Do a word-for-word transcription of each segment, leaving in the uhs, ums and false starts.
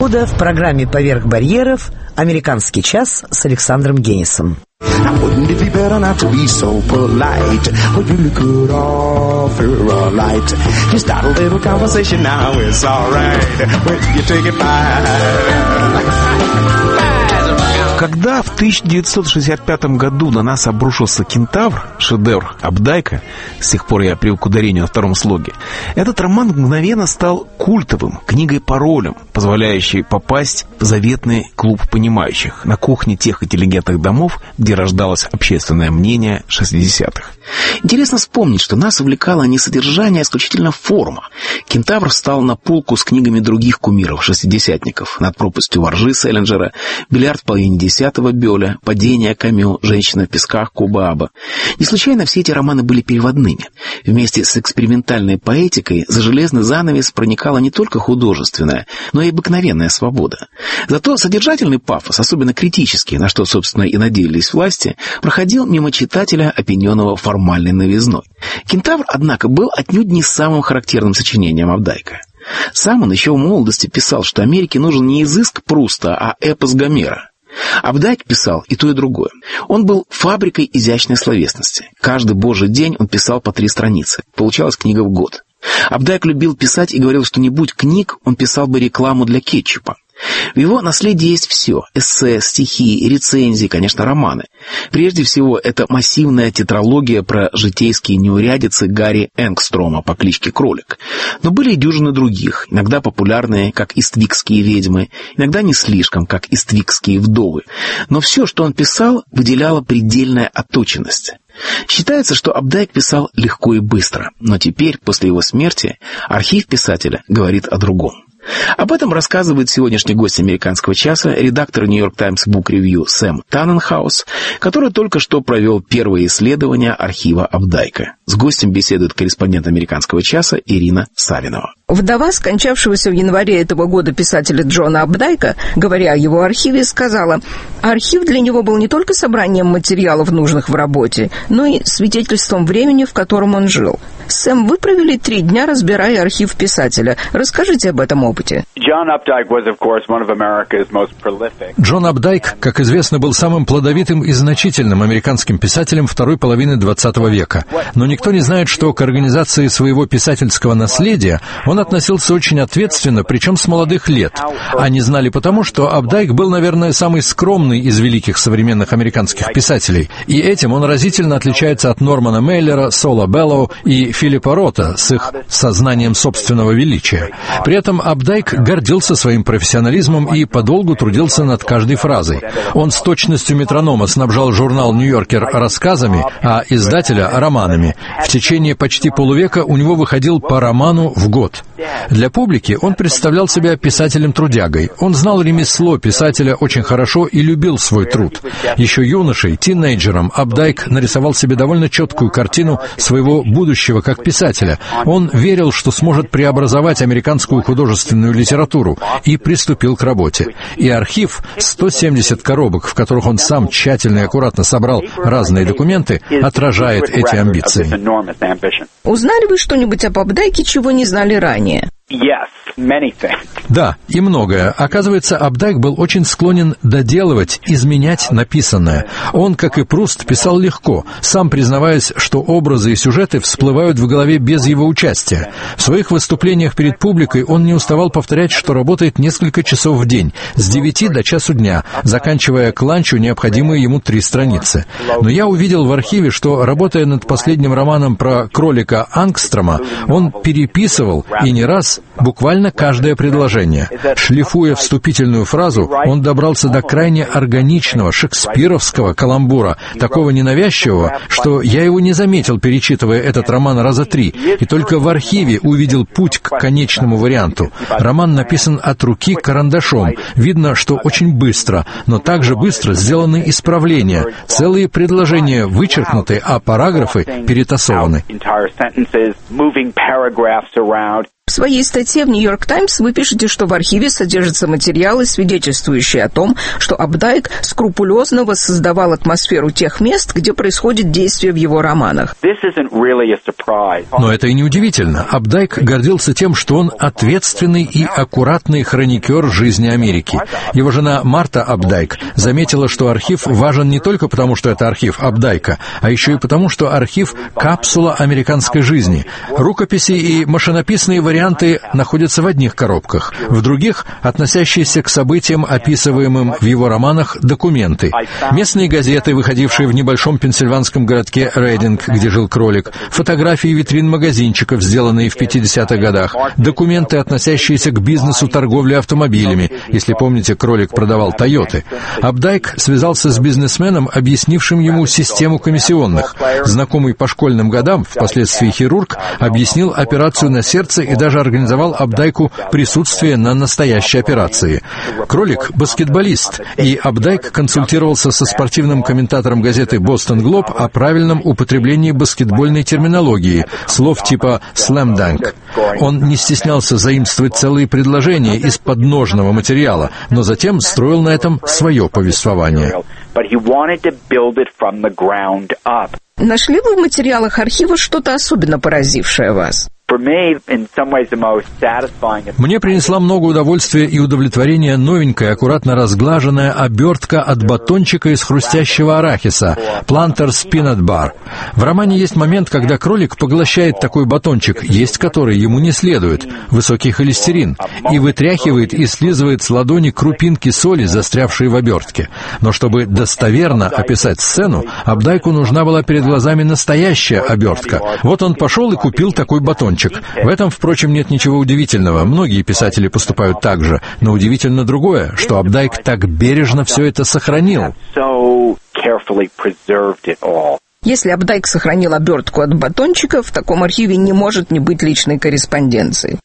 года в программе «Поверх барьеров» «Американский час» с Александром Генисом. Когда в тысяча девятьсот шестьдесят пятом году на нас обрушился «Кентавр», шедевр Апдайка, с тех пор я привык к ударению на втором слоге, этот роман мгновенно стал культовым, книгой-паролем, позволяющей попасть в заветный клуб понимающих на кухне тех интеллигентных домов, где рождалось общественное мнение шестидесятых. Интересно вспомнить, что нас увлекало не содержание, а исключительно форма. «Кентавр» встал на полку с книгами других кумиров шестидесятников: «Над пропастью воржи» Селлинджера, «Бильярд в половине десятого» Бёля, «Падение» Камю, «Женщина в песках» Кубааба. Не случайно все эти романы были переводными. Вместе с экспериментальной поэтикой за железный занавес проникала не только художественная, но и обыкновенная свобода. Зато содержательный пафос, особенно критический, на что, собственно, и надеялись власти, проходил мимо читателя, опьяненного формальной новизной. «Кентавр», однако, был отнюдь не самым характерным сочинением Апдайка. Сам он еще в молодости писал, что Америке нужен не изыск Пруста, а эпос Гомера. Апдайк писал и то, и другое. Он был фабрикой изящной словесности. Каждый божий день он писал по три страницы. Получалась книга в год. Апдайк любил писать и говорил, что не будь книг, он писал бы рекламу для кетчупа. В его наследии есть все: эссе, стихи, рецензии, конечно, романы. Прежде всего, это массивная тетралогия про житейские неурядицы Гарри Энгстрома по кличке Кролик. Но были и дюжины других, иногда популярные, как «Иствикские ведьмы», иногда не слишком, как «Иствикские вдовы». Но все, что он писал, выделяло предельная отточенность. Считается, что Апдайк писал легко и быстро, но теперь, после его смерти, архив писателя говорит о другом. Об этом рассказывает сегодняшний гость «Американского часа», редактор «Нью-Йорк Таймс Бук Ревью» Сэм Танненхаус, который только что провел первое исследование архива Апдайка. С гостем беседует корреспондент «Американского часа» Ирина Савинова. Вдова скончавшегося в январе этого года писателя Джона Апдайка, говоря о его архиве, сказала: архив для него был не только собранием материалов, нужных в работе, но и свидетельством времени, в котором он жил. Сэм, вы провели три дня, разбирая архив писателя. Расскажите об этом опыте. Джон Апдайк, как известно, был самым плодовитым и значительным американским писателем второй половины двадцатого века. Но никто не знает, что к организации своего писательского наследия он относился очень ответственно, причем с молодых лет. Они знали потому, что Апдайк был, наверное, самый скромный из великих современных американских писателей. И этим он разительно отличается от Нормана Мейлера, Сола Беллоу и Филиппа Рота с их сознанием собственного величия. При этом Апдайк гордился своим профессионализмом и подолгу трудился над каждой фразой. Он с точностью метронома снабжал журнал «Нью-Йоркер» рассказами, а издателя — романами. В течение почти полувека у него выходил по роману в год. Для публики он представлял себя писателем-трудягой. Он знал ремесло писателя очень хорошо и любил свой труд. Еще юношей, тинейджером, Апдайк нарисовал себе довольно четкую картину своего будущего как писателя. Он верил, что сможет преобразовать американскую художественную литературу, и приступил к работе. И архив, сто семьдесят коробок, в которых он сам тщательно и аккуратно собрал разные документы, отражает эти амбиции. Узнали вы что-нибудь об Апдайке, чего не знали ранее? Да, и многое. Оказывается, Апдайк был очень склонен доделывать, изменять написанное. Он, как и Пруст, писал легко, сам признаваясь, что образы и сюжеты всплывают в голове без его участия. В своих выступлениях перед публикой он не уставал повторять, что работает несколько часов в день, с девяти до часу дня, заканчивая к ланчу необходимые ему три страницы. Но я увидел в архиве, что, работая над последним романом про кролика Ангстрома, он переписывал, и не раз, буквально каждое предложение. Шлифуя вступительную фразу, он добрался до крайне органичного, шекспировского каламбура, такого ненавязчивого, что я его не заметил, перечитывая этот роман раза три, и только в архиве увидел путь к конечному варианту. Роман написан от руки карандашом. Видно, что очень быстро, но также быстро сделаны исправления. Целые предложения вычеркнуты, а параграфы перетасованы. В своей статье в «Нью-Йорк Таймс» вы пишете, что в архиве содержатся материалы, свидетельствующие о том, что Апдайк скрупулезно воссоздавал атмосферу тех мест, где происходит действие в его романах. Но это и не удивительно. Апдайк гордился тем, что он ответственный и аккуратный хроникер жизни Америки. Его жена Марта Апдайк заметила, что архив важен не только потому, что это архив Апдайка, а еще и потому, что архив — капсула американской жизни. Рукописи и машинописные варианты находятся в одних коробках, в других — относящиеся к событиям, описываемым в его романах, документы. Местные газеты, выходившие в небольшом пенсильванском городке Рейдинг, где жил кролик, фотографии витрин магазинчиков, сделанные в пятидесятых годах, документы, относящиеся к бизнесу торговли автомобилями. Если помните, кролик продавал «Тойоты». Апдайк связался с бизнесменом, объяснившим ему систему комиссионных. Знакомый по школьным годам, впоследствии хирург, объяснил операцию на сердце и даже организовал Апдайку присутствие на настоящей операции. Кролик — баскетболист, и Апдайк консультировался со спортивным комментатором газеты «Бостон Глоб» о правильном употреблении баскетбольной терминологии, слов типа «слэм данк». Он не стеснялся заимствовать целые предложения из подножного материала, но затем строил на этом свое повествование. Нашли вы в материалах архива что-то особенно поразившее вас? Мне принесла много удовольствия и удовлетворения новенькая, аккуратно разглаженная обертка от батончика из хрустящего арахиса Planters Peanut Bar. В романе есть момент, когда кролик поглощает такой батончик, есть который ему не следует, высокий холестерин, и вытряхивает и слизывает с ладони крупинки соли, застрявшие в обертке. Но чтобы достоверно описать сцену, Апдайку нужна была перед глазами настоящая обертка. Вот он пошел и купил такой батончик. В этом, впрочем, нет ничего удивительного. Многие писатели поступают так же. Но удивительно другое, что Апдайк так бережно все это сохранил. Если Апдайк сохранил обертку от батончика, в таком архиве не может не быть личной корреспонденции.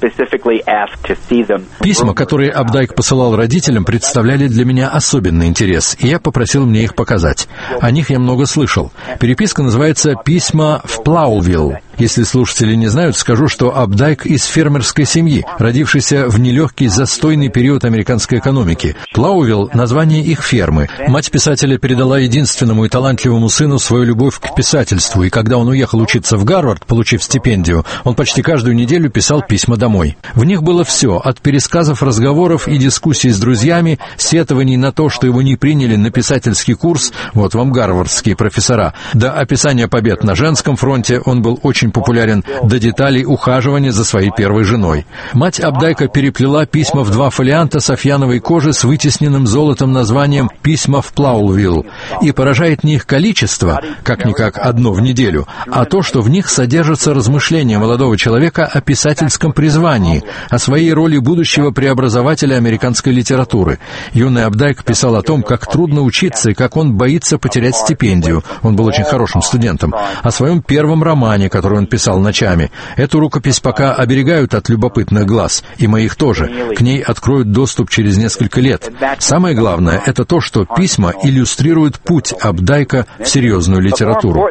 Письма, которые Апдайк посылал родителям, представляли для меня особенный интерес, и я попросил мне их показать. О них я много слышал. Переписка называется «Письма в Плаувилл». Если слушатели не знают, скажу, что Апдайк из фермерской семьи, родившийся в нелегкий застойный период американской экономики. Плаувилл — название их фермы. Мать писателя передала единственному и талантливому сыну свою любовь к писательству, и когда он уехал учиться в Гарвард, получив стипендию, он почти каждую неделю писал письма домой. В них было все, от пересказов разговоров и дискуссий с друзьями, сетований на то, что его не приняли на писательский курс, вот вам гарвардские профессора, до описания побед на женском фронте, он был очень популярен, до деталей ухаживания за своей первой женой. Мать Апдайка переплела письма в два фолианта софьяновой кожи с вытесненным золотом названием «Письма в Плаувилл». И поражает не их количество, как-никак одно в неделю, а то, что в них содержатся размышления молодого человека о писательском призвании, о своей роли будущего преобразователя американской литературы. Юный Апдайк писал о том, как трудно учиться и как он боится потерять стипендию. Он был очень хорошим студентом. О своем первом романе, который он писал ночами. Эту рукопись пока оберегают от любопытных глаз, и моих тоже. К ней откроют доступ через несколько лет. Самое главное — это то, что письма иллюстрируют путь Апдайка в серьезную литературу.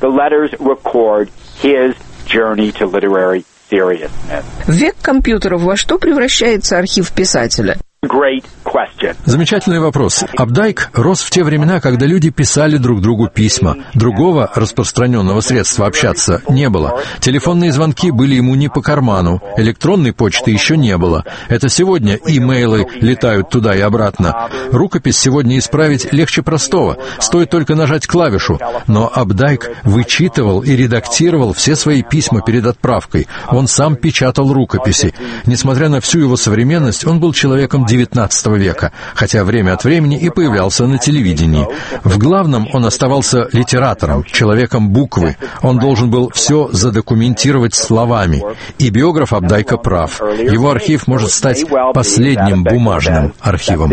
В век компьютеров во что превращается архив писателя? Замечательный вопрос. Апдайк рос в те времена, когда люди писали друг другу письма. Другого распространенного средства общаться не было. Телефонные звонки были ему не по карману. Электронной почты еще не было. Это сегодня имейлы летают туда и обратно. Рукопись сегодня исправить легче простого. Стоит только нажать клавишу. Но Апдайк вычитывал и редактировал все свои письма перед отправкой. Он сам печатал рукописи. Несмотря на всю его современность, он был человеком девятнадцатого века, хотя время от времени и появлялся на телевидении. В главном он оставался литератором, человеком буквы. Он должен был все задокументировать словами. И биограф Апдайка прав. Его архив может стать последним бумажным архивом.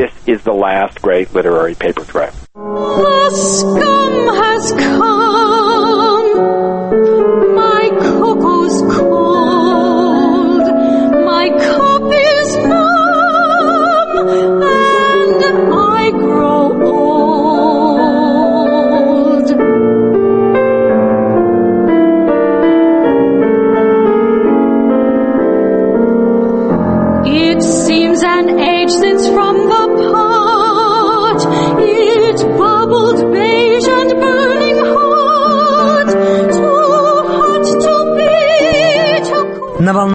There's an age since from the pot it bubbled beige and burning hot, too hot to be too cool.